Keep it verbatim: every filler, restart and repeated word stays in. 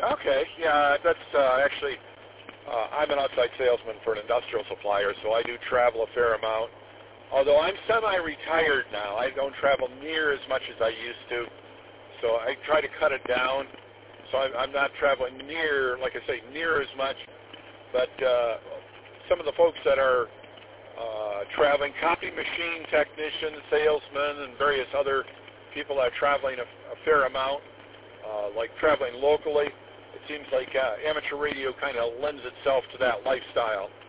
Okay, yeah, that's uh, actually, uh, I'm an outside salesman for an industrial supplier, so I do travel a fair amount. Although I'm semi-retired now, I don't travel near as much as I used to, so I try to cut it down. So I'm, I'm not traveling near, like I say, near as much. But uh, some of the folks that are uh, traveling, copy machine technicians, salesmen, and various other people that are traveling a, a fair amount, uh, like traveling locally, it seems like uh, amateur radio kind of lends itself to that lifestyle.